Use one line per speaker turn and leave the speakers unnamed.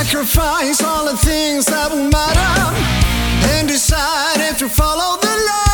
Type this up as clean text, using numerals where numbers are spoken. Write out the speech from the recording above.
Sacrifice all the things that will matter and decide if you follow the law.